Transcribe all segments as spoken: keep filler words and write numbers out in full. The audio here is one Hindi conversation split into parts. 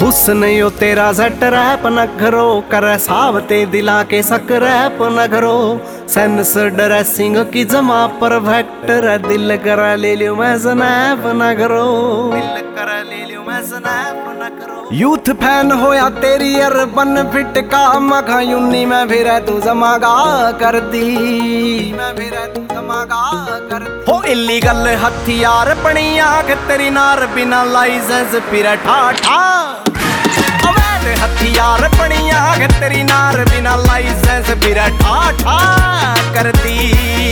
हुस्न यो तेरा जट रैप नखरो कर सावते दिला के सक रैप नखरो सेंस ड्रेसिंग की जमा परफेक्ट रे दिल करा ले लियो मैं स्नैप नखरो दिल करा ले लियो मैं स्नैप नखरो यूथ फैन होया तेरी अर्बन फिट का मखा यूनी में फिर तू जमागा कर दी मैं फिर तू जमागा कर दी हो इलीगल हथियार पनी आंख तेरी नार बिना लाइसेंस फिर ठाठा अवैध हथियार पनी आंख तेरी नार बिना लाइसेंस फिर ठाठा कर दी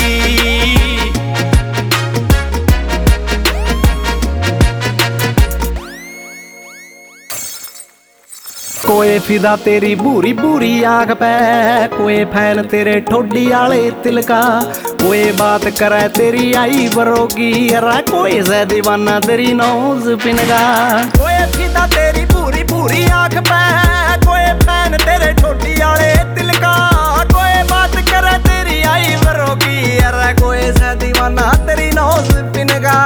कोई फिदा तेरी बूरी बूरी आंख पे कोई फैन तेरे ठोडी आले तिलका कोई बात करे तेरी आई बरोगी अरे कोई से दीवाना तेरी नौज पिनगा कोई फिदा तेरी बूरी बूरी आंख पे कोई फैन तेरे ठोडी आले तिलका कोई बात करे तेरी आई बरोगी अरे कोई से दीवाना तेरी नौज पिनगा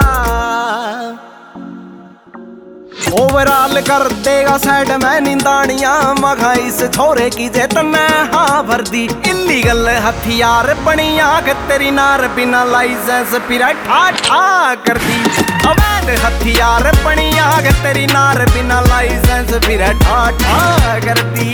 ओवरऑल कर देगा साइड में निंदानिया मखा इस छोरे की जेतन हाँ भर दी इलीगल हथियार बनी आंख तेरी नार बिना लाइसेंस फिर ठाठा कर दी अवैध हथियार बनी आंख तेरी नार बिना लाइसेंस फिर ठाठा कर दी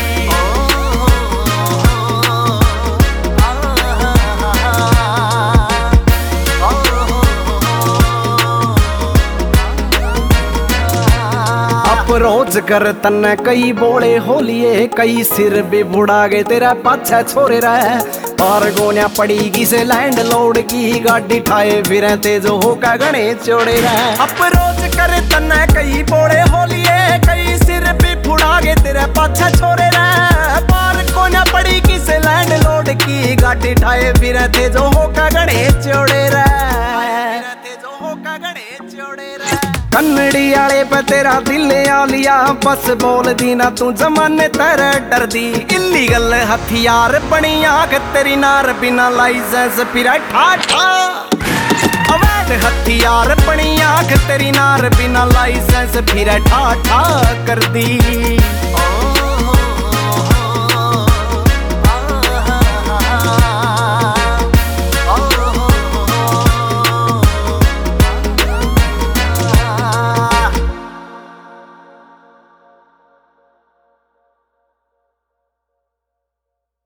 रोज कर तन्ने कई बोले होलिए कई सिर भी बुढ़ा गए तेरा पाछा छोरे रहे पार गोनिया पड़ीगी से लैंड लोड की गाड़ी ठाए फिर तेजो होका गणे चोड़े रहे अब रोज कर तन्ने कई बोले होलिए कई सिर भी बुढ़ा गए तेरा पाछा छोरे रहे पार गोनिया पड़ीगी से लैंड लोड की गाड़ी ठाए फिर तेजो होका गणे चोड़े रहे तेजो होका गणे चोड़े रहे कन्नड़ी आले पे तेरा दिल आ लिया बस बोल दी ना तू जमाने तेरे डर दी इलीगल हथियार बनी आंख तेरी नार बिना लाइसेंस फिर ठाठा अवैध हथियार बनी आंख तेरी नार बिना लाइसेंस फिर ठाठा कर दी।